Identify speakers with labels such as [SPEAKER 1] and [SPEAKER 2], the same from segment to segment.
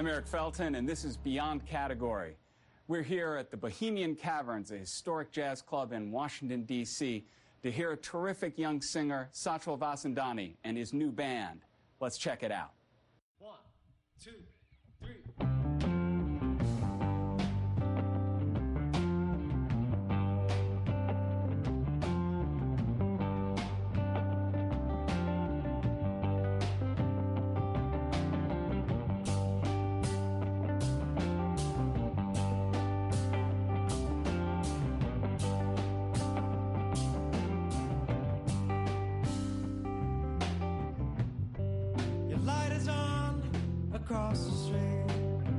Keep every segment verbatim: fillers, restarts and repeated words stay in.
[SPEAKER 1] I'm Eric Felton, and this is Beyond Category. We're here at the Bohemian Caverns, a historic jazz club in Washington, D C, to hear a terrific young singer, Satchel Vasandani, and his new band. Let's check it out.
[SPEAKER 2] One, two, three.
[SPEAKER 3] Across the street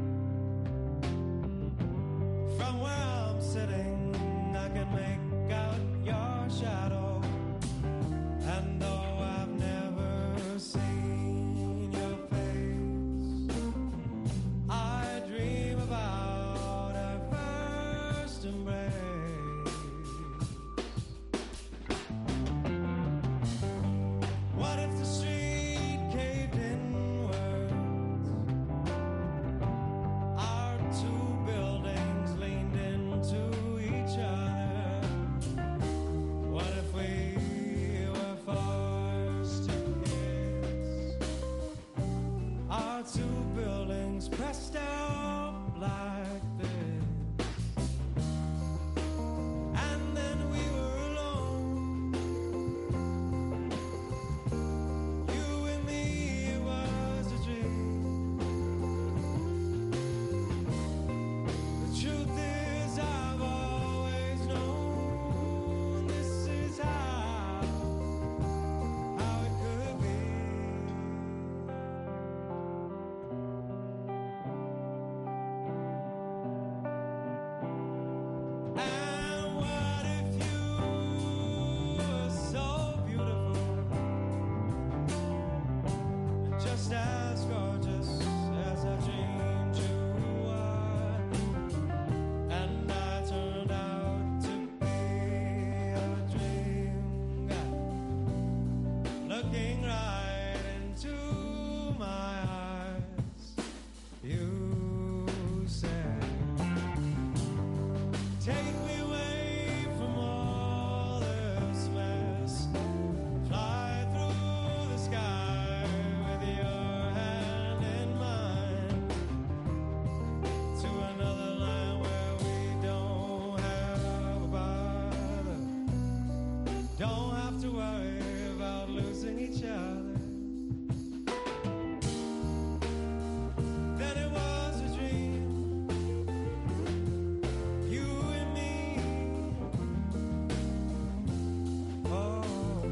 [SPEAKER 3] from where I'm sitting, I can make out your shadow. And though I've never seen your face, I dream about our first embrace. What if the street caved in? Pressed up like this, and then we were alone. You and me, it was a dream. The truth is, I've always known this is how, how it could be. As gorgeous as I dreamed you were, and I turned out to be a dream guy, looking right into my eyes. You said, take me away from all this mess, fly through the sky with your don't have to worry about losing each other. Then it was a dream, you and me. Oh,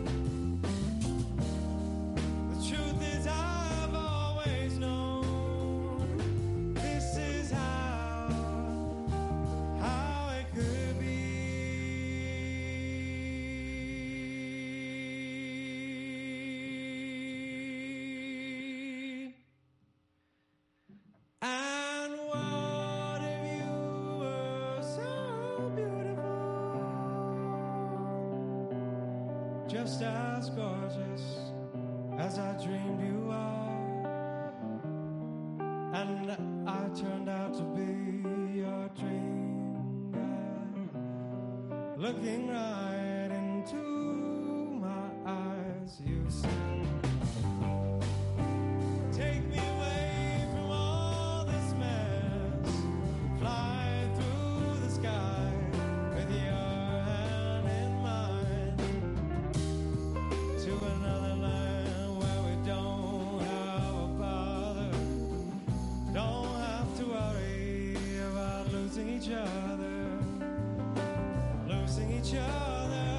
[SPEAKER 3] the truth is I've always known this is how, how it could be. Just as gorgeous as I dreamed you are, and I turned out to be your dream guy, looking right into my eyes. You said, take me away from all this mess, fly through the sky with your another land where we don't have a bother, don't have to worry about losing each other, losing each other.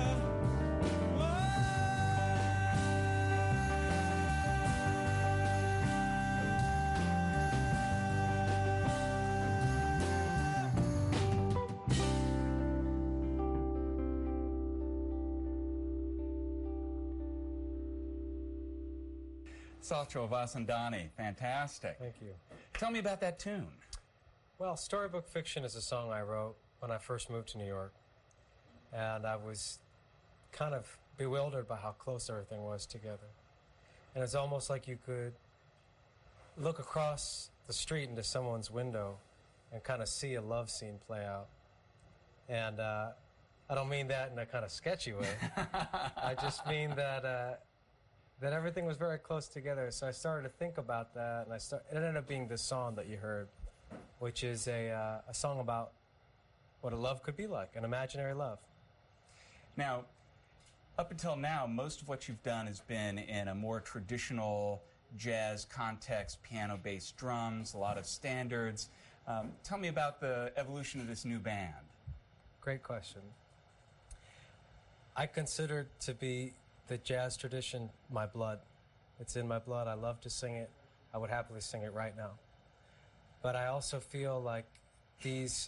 [SPEAKER 1] Satchel Vasandani, fantastic.
[SPEAKER 4] Thank you.
[SPEAKER 1] Tell me about that tune.
[SPEAKER 4] Well, Storybook Fiction is a song I wrote when I first moved to New York. And I was kind of bewildered by how close everything was together. And it's almost like you could look across the the street into someone's window and kind of see a love scene play out. And uh, I don't mean that in a kind of sketchy way. I just mean that uh, that everything was very close together. So I started to think about that, and I start, it ended up being this song that you heard, which is a, uh, a song about what a love could be like, an imaginary love.
[SPEAKER 1] Now, up until now, most of what you've done has been in a more traditional jazz context, piano-based drums, a lot of standards. Um, tell me about the evolution of this new band.
[SPEAKER 4] Great question. I consider to be the jazz tradition my blood. It's in my blood. I love to sing it. I would happily sing it right now. But I also feel like these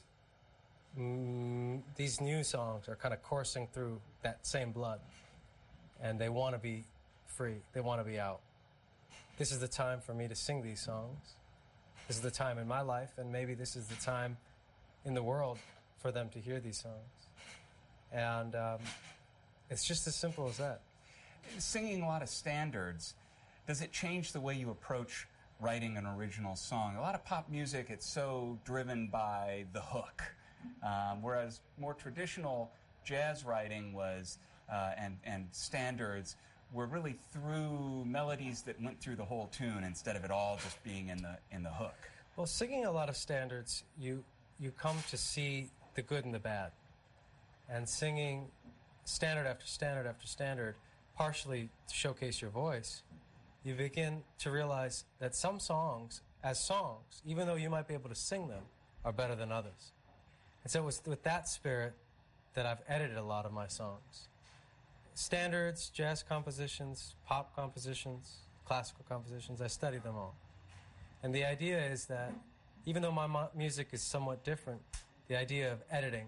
[SPEAKER 4] mm, these new songs are kind of coursing through that same blood, and they want to be free. They want to be out. This is the time for me to sing these songs. This is the time in my life, and maybe this is the time in the world for them to hear these songs. And um, it's just as simple as that.
[SPEAKER 1] Singing a lot of standards, does it change the way you approach writing an original song? A lot of pop music, it's so driven by the hook, um, whereas more traditional jazz writing was, uh, and, and standards, were really through melodies that went through the whole tune instead of it all just being in the in the hook.
[SPEAKER 4] Well, singing a lot of standards, you you come to see the good and the bad. And singing standard after standard after standard, partially to showcase your voice, you begin to realize that some songs, as songs, even though you might be able to sing them, are better than others. And so it was with that spirit that I've edited a lot of my songs. Standards, jazz compositions, pop compositions, classical compositions, I study them all. And the idea is that even though my mo- music is somewhat different, the idea of editing,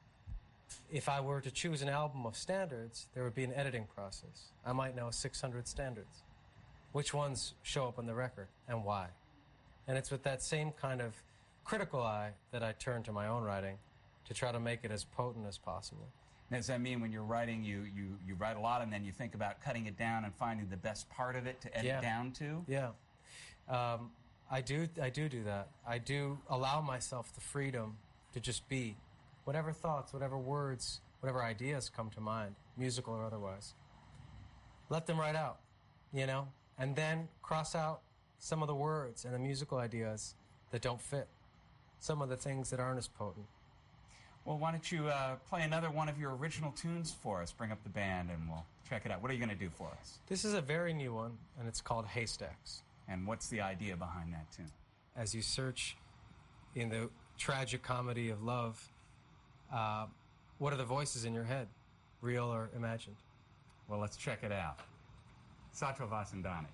[SPEAKER 4] if I were to choose an album of standards, there would be an editing process. I might know six hundred standards. Which ones show up on the record and why? And it's with that same kind of critical eye that I turn to my own writing to try to make it as potent as possible.
[SPEAKER 1] Does that mean when you're writing, you, you, you write a lot and then you think about cutting it down and finding the best part of it to edit
[SPEAKER 4] Yeah.
[SPEAKER 1] down to?
[SPEAKER 4] Yeah. Um, I do I do do that. I do allow myself the freedom to just be. Whatever thoughts, whatever words, whatever ideas come to mind, musical or otherwise. Let them write out, you know? And then cross out some of the words and the musical ideas that don't fit. Some of the things that aren't as potent.
[SPEAKER 1] Well, why don't you uh, play another one of your original tunes for us? Bring up the band and we'll check it out. What are you going to do for us?
[SPEAKER 4] This is a very new one, and it's called Haystacks.
[SPEAKER 1] And what's the idea behind that tune?
[SPEAKER 4] As you search in the tragic comedy of love, uh, what are the voices in your head, real or imagined?
[SPEAKER 1] Well, let's check it out. Satchel Vasandani.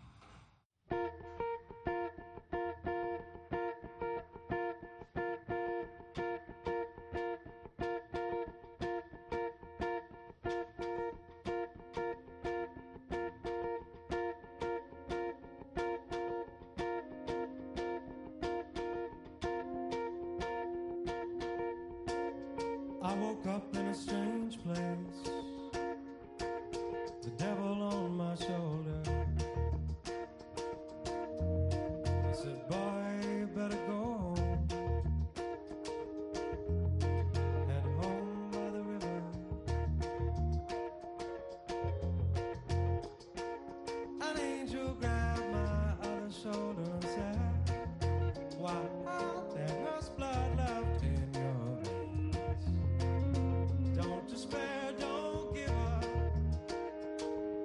[SPEAKER 3] I woke up in a strange place, the devil on my shoulder. He said, boy, you better go home, head home by the river. An angel grabbed my other shoulder and said, why, there was blood left in your veins. Don't despair, don't give up.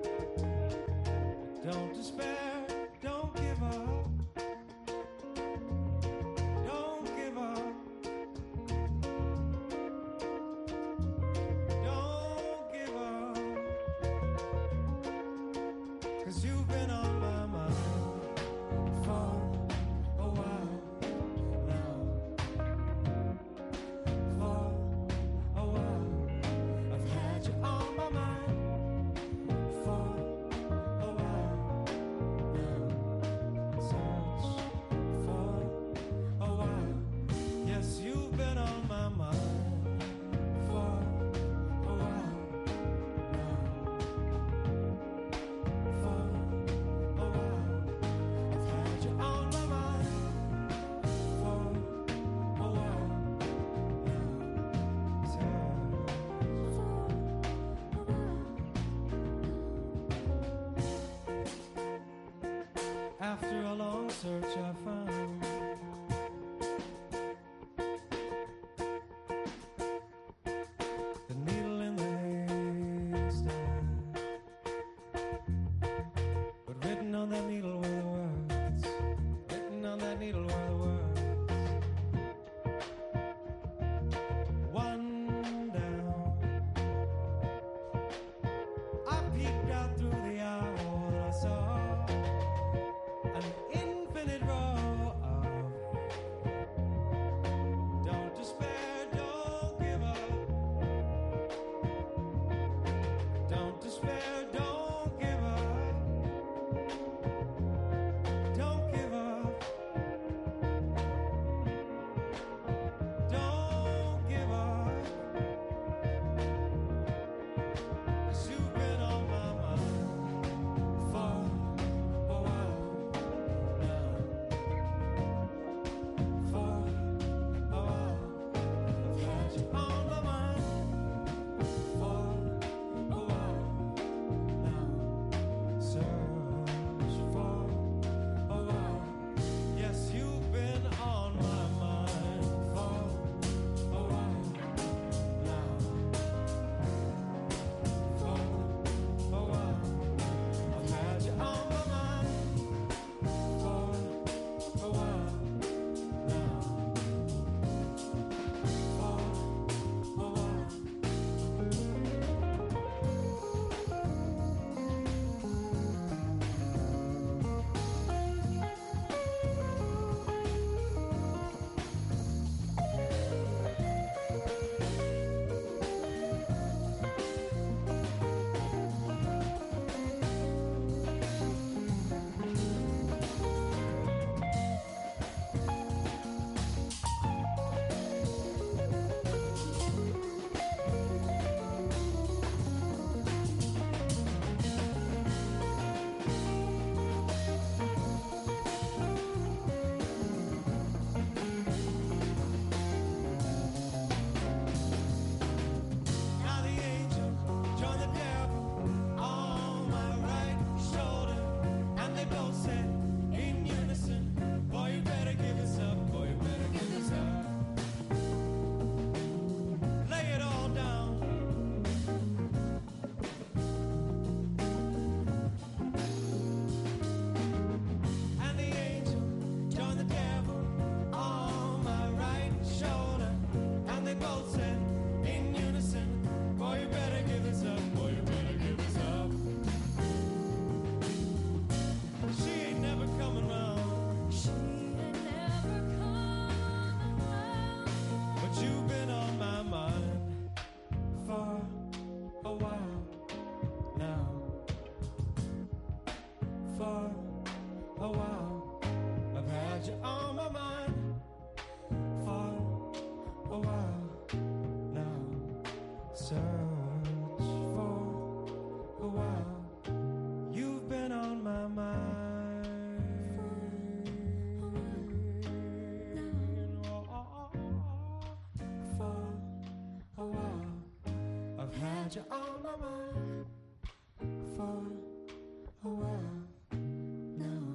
[SPEAKER 3] had you on my mind for a while now.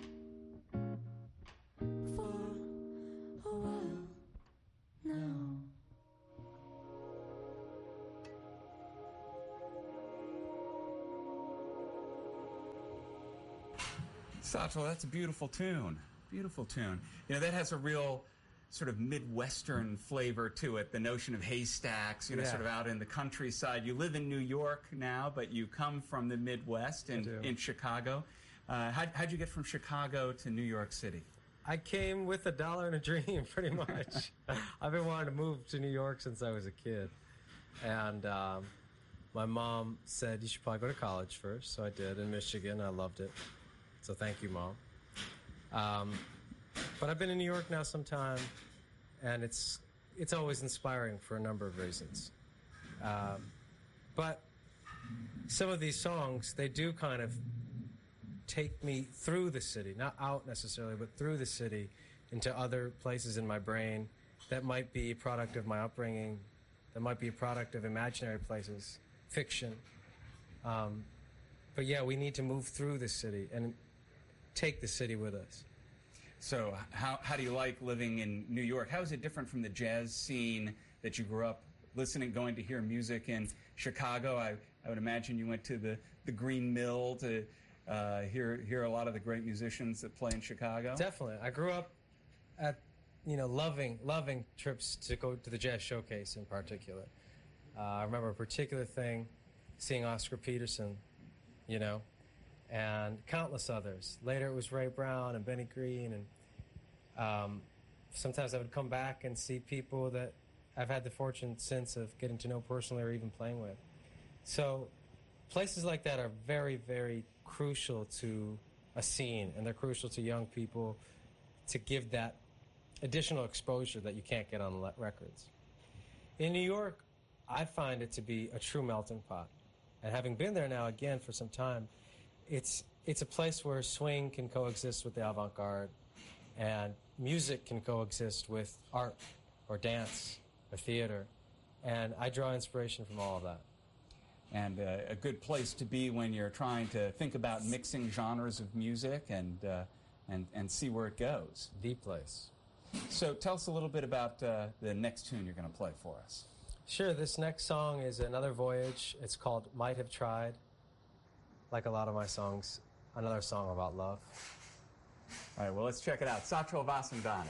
[SPEAKER 3] For a while now.
[SPEAKER 1] Satchel, that's a beautiful tune. Beautiful tune. You know, that has a real sort of Midwestern flavor to it, the notion of haystacks, you know,
[SPEAKER 4] Yeah.
[SPEAKER 1] sort of out in the countryside. You live in New York now, but you come from the Midwest in,
[SPEAKER 4] do.
[SPEAKER 1] in Chicago. Uh, how, how'd you get from Chicago to New York City?
[SPEAKER 4] I came with a dollar and a dream, pretty much. I've been wanting to move to New York since I was a kid. And um, my mom said, you should probably go to college first. So I did in Michigan. I loved it. So thank you, Mom. Um, but I've been in New York now some time, and it's it's always inspiring for a number of reasons. Um, but some of these songs, they do kind of take me through the city, not out necessarily, but through the city into other places in my brain that might be a product of my upbringing, that might be a product of imaginary places, fiction. Um, but yeah, we need to move through the city and take the city with us.
[SPEAKER 1] So how, how do you like living in New York? How is it different from the jazz scene that you grew up listening, going to hear music in Chicago? I, I would imagine you went to the, the Green Mill to uh, hear hear a lot of the great musicians that play in Chicago.
[SPEAKER 4] Definitely. I grew up at, you know, loving, loving trips to go to the Jazz Showcase in particular. Uh, I remember a particular thing, seeing Oscar Peterson, you know, and countless others. Later it was Ray Brown and Benny Green, and um, sometimes I would come back and see people that I've had the fortune since of getting to know personally or even playing with. So places like that are very, very crucial to a scene, and they're crucial to young people to give that additional exposure that you can't get on le- records. In New York, I find it to be a true melting pot. And having been there now again for some time, it's it's a place where swing can coexist with the avant-garde, and music can coexist with art or dance or theater. And I draw inspiration from all of that.
[SPEAKER 1] And uh, a good place to be when you're trying to think about mixing genres of music and uh, and and see where it goes.
[SPEAKER 4] The place.
[SPEAKER 1] So tell us a little bit about uh, the next tune you're going to play for us.
[SPEAKER 4] Sure, this next song is another voyage. It's called Might Have Tried. Like a lot of my songs, another song about love.
[SPEAKER 1] All right, well, let's check it out. Satchel Vasandani.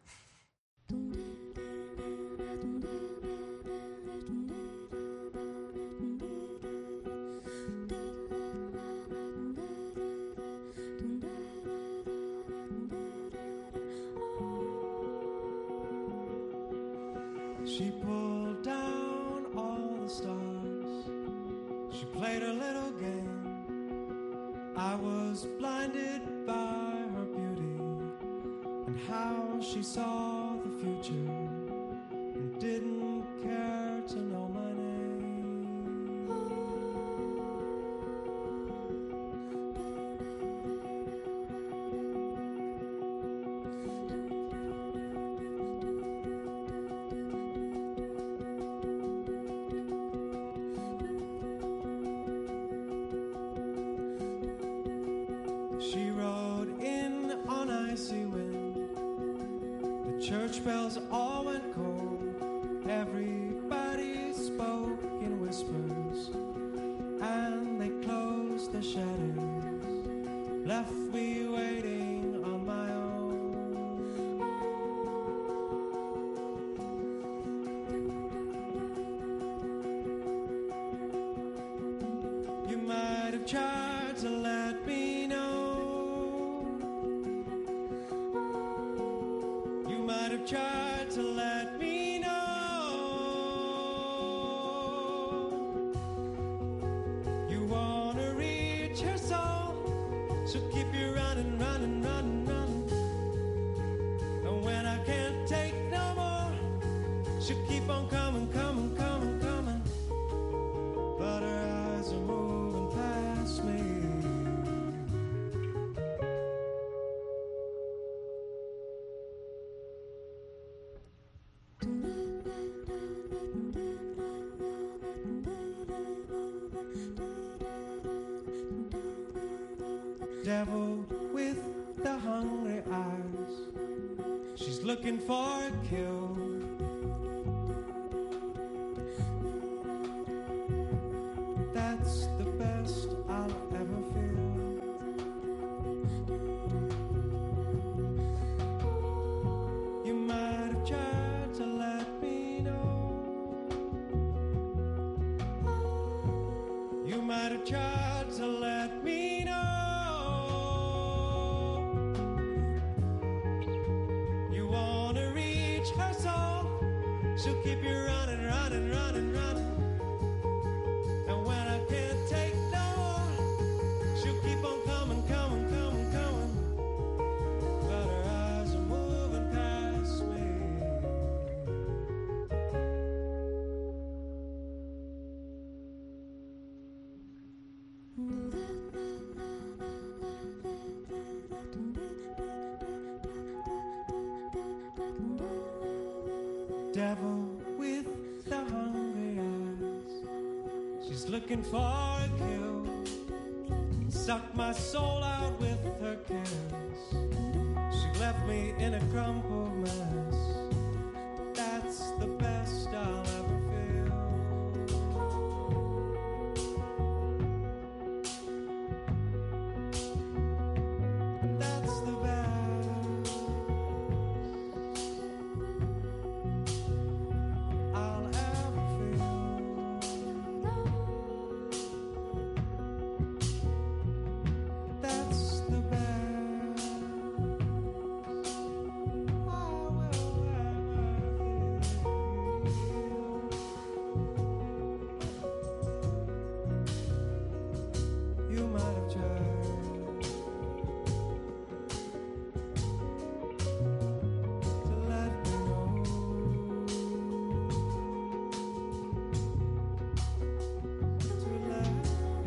[SPEAKER 3] She pulled down all the stars. She played a little game. I was blinded by her beauty and how she saw the future and didn't care to know my name. She rode in on icy wind. The church bells all went cold. Everybody spoke in whispers, and they closed the shutters, left me waiting on my own. You might have tried to let me know. You might have tried to let me know. You wanna reach her soul, so keep you running, running, running, running. And when I can't take no more, she'll keep on coming, coming, coming, coming. But her eyes are moving past me. devil with the hungry eyes. She's looking for a kill. That's the best I'll ever feel. You might have tried to let me know. You might have tried to let me know. You wanna reach her soul. She'll keep you running, running, running, running. And when I can't take no more, she'll keep on coming, coming, coming, coming. But her eyes are moving past me. Devil with the hungry eyes. She's looking for a kill. Sucked my soul out with her kiss. She left me in a crumpled mess. That's the best I'll ever feel. That's the best I'll ever feel. That's the best I will ever feel. You might have tried to let me know. To let me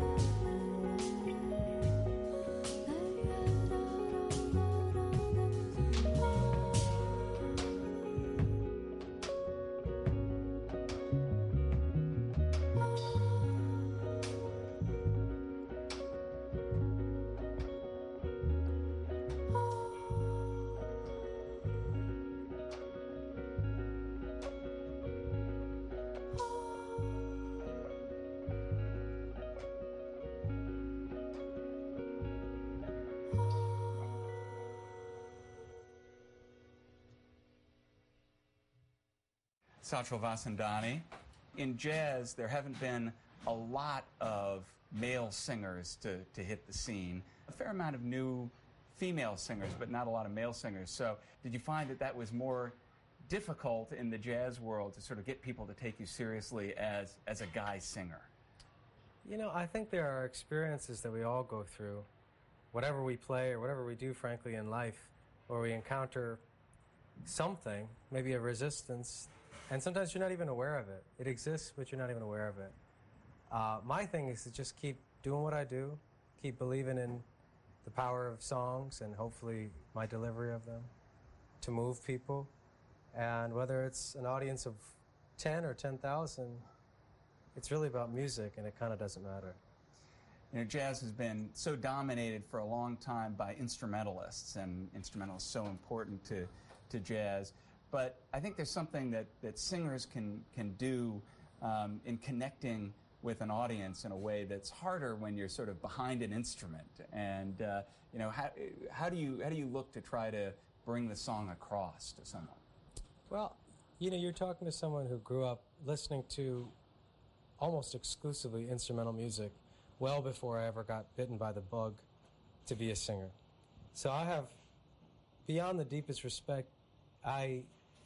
[SPEAKER 1] Satchel Vasandani. In jazz, there haven't been a lot of male singers to, to hit the scene. A fair amount of new female singers, but not a lot of male singers. So did you find that that was more difficult in the jazz world to sort of get people to take you seriously as, as a guy singer?
[SPEAKER 4] You know, I think there are experiences that we all go through, whatever we play or whatever we do, frankly, in life, where we encounter something, maybe a resistance, and sometimes you're not even aware of it. It exists, but you're not even aware of it. Uh, my thing is to just keep doing what I do, keep believing in the power of songs and hopefully my delivery of them to move people. And whether it's an audience of ten or ten thousand, it's really about music, and it kind of doesn't matter.
[SPEAKER 1] You know, jazz has been so dominated for a long time by instrumentalists, and instrumentalists so important to, to jazz. But I think there's something that, that singers can, can do um, in connecting with an audience in a way that's harder when you're sort of behind an instrument. And, uh, you know, how, how, do you, how do you look to try to bring the song across to someone?
[SPEAKER 4] Well, you know, you're talking to someone who grew up listening to almost exclusively instrumental music well before I ever got bitten by the bug to be a singer. So I have, beyond the deepest respect, I,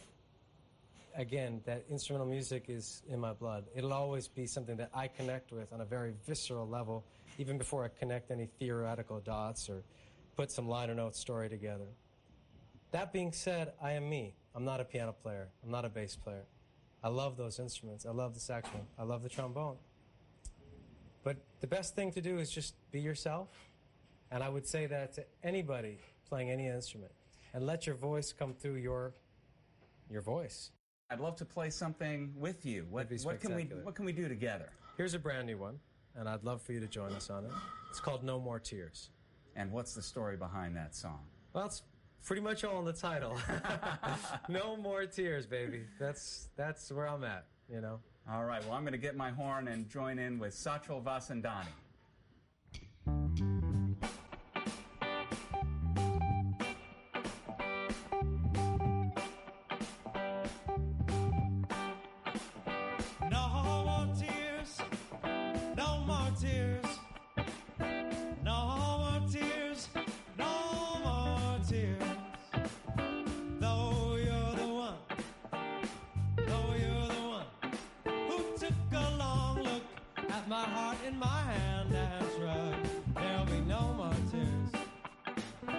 [SPEAKER 4] again, that instrumental music is in my blood. It'll always be something that I connect with on a very visceral level, even before I connect any theoretical dots or put some liner note story together. That being said, I am me. I'm not a piano player. I'm not a bass player. I love those instruments. I love the saxophone. I love the trombone. But the best thing to do is just be yourself. And I would say that to anybody playing any instrument. And let your voice come through your, your voice.
[SPEAKER 1] I'd love to play something with you. What,
[SPEAKER 4] That'd be
[SPEAKER 1] what, can we,
[SPEAKER 4] spectacular.
[SPEAKER 1] what can we do together?
[SPEAKER 4] Here's a brand new one, and I'd love for you to join us on it. It's called No More Tears.
[SPEAKER 1] And what's the story behind that song?
[SPEAKER 4] Well, it's pretty much all in the title. No more tears, baby. That's that's where I'm at, you know.
[SPEAKER 1] All right, well, I'm going to get my horn and join in with Satchel Vasandani.
[SPEAKER 3] My heart in my hand and shrug, there'll be no more tears.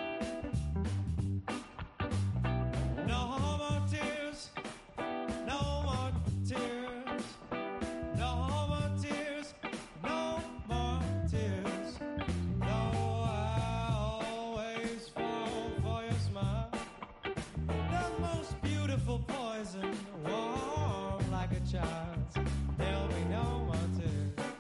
[SPEAKER 3] No more tears, no more tears, no more tears, no more tears. Though I always fall for your smile, the most beautiful poison, warm like a child's. There'll be no more tears.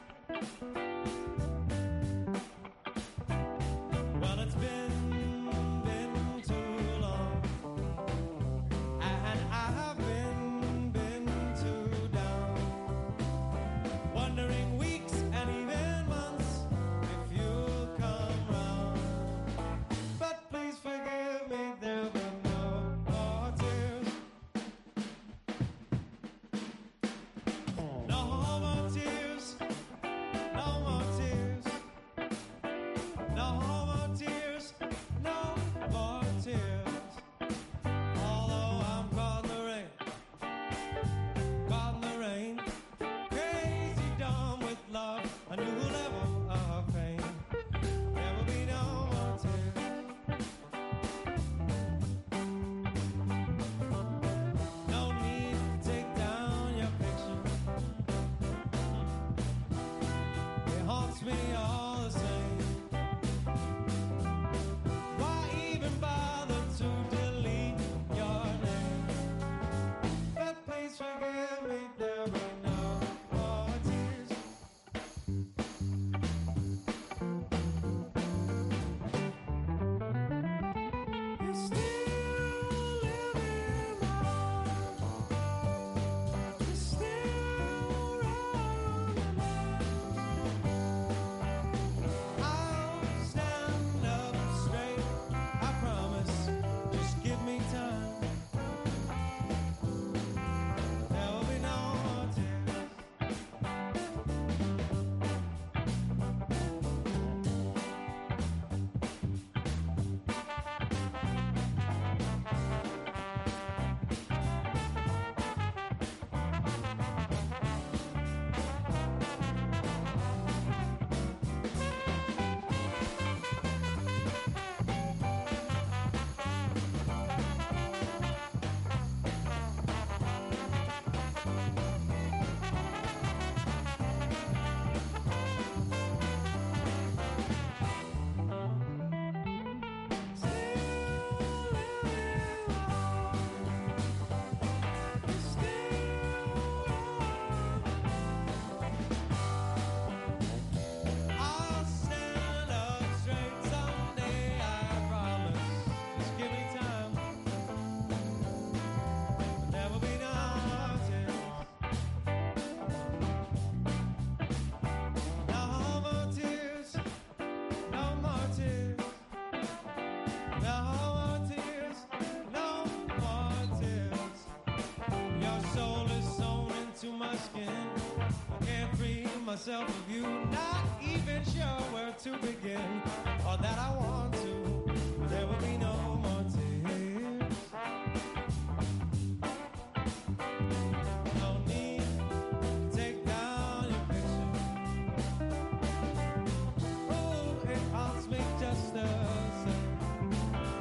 [SPEAKER 3] Well, it's been, been too long, and I have been, been too down, wondering weeks and even months if you'll come round. But please forgive me, there'll be no more tears. No more tears, no more tears, no more tears, no more tears. Although I'm caught in the rain, caught in the rain, crazy dumb with love, a new level of pain. There will be no more tears. No need to take down your picture. It haunts me all the same. Why even bother to delete your name? But please forgive me, there'll be no more tears. You still live in my heart. You still run my mind. I'll stand up straight, I promise. Just give me time. There will be no more tears. I'll stand up straight someday, I promise. Just give me time. There will be no more tears. No more tears. No more tears. No more tears. No more tears. Your soul is sewn into my skin. I can't free myself of you. Not even sure where to begin, or that I want to. There will be no more tears. No need to take down your picture. Oh, it haunts me just the same.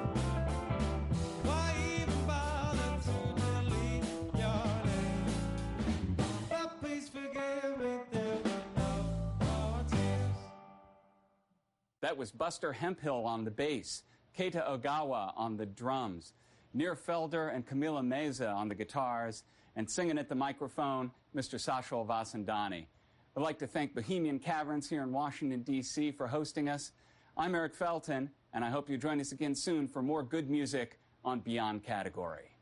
[SPEAKER 3] Why even bother to delete your name? But please forgive me, there were no more tears.
[SPEAKER 1] That was Buster Hemphill on the bass, Keita Ogawa on the drums, Nir Felder and Camila Meza on the guitars, and singing at the microphone, Mister Satchel Vasandani. I'd like to thank Bohemian Caverns here in Washington, D C for hosting us. I'm Eric Felton, and I hope you join us again soon for more good music on Beyond Category.